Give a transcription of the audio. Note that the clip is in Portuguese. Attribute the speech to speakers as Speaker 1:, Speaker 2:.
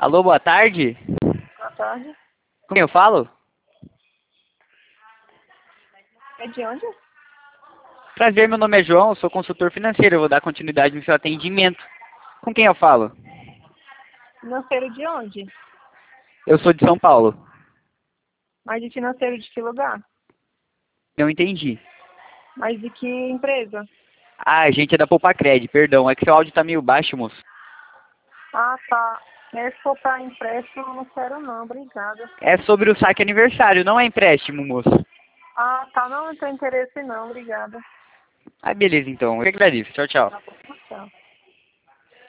Speaker 1: Alô, boa tarde.
Speaker 2: Boa tarde.
Speaker 1: Com quem eu falo?
Speaker 2: É de onde?
Speaker 1: Prazer, meu nome é João, eu sou consultor financeiro, eu vou dar continuidade no seu atendimento. Com quem eu falo?
Speaker 2: Financeiro de onde?
Speaker 1: Eu sou de São Paulo.
Speaker 2: Mas de financeiro de que lugar?
Speaker 1: Não entendi.
Speaker 2: Mas de que empresa?
Speaker 1: Ah, a gente é da Poupacred, perdão, é que seu áudio tá meio baixo, moço.
Speaker 2: Ah, tá. Se for para empréstimo, eu não quero não, obrigada.
Speaker 1: É sobre o saque aniversário, não é empréstimo, moço.
Speaker 2: Ah, tá. Não tenho interesse não, obrigada.
Speaker 1: Ah, beleza então, eu que agradeço. Tchau, tchau.
Speaker 2: Tá bom, tchau.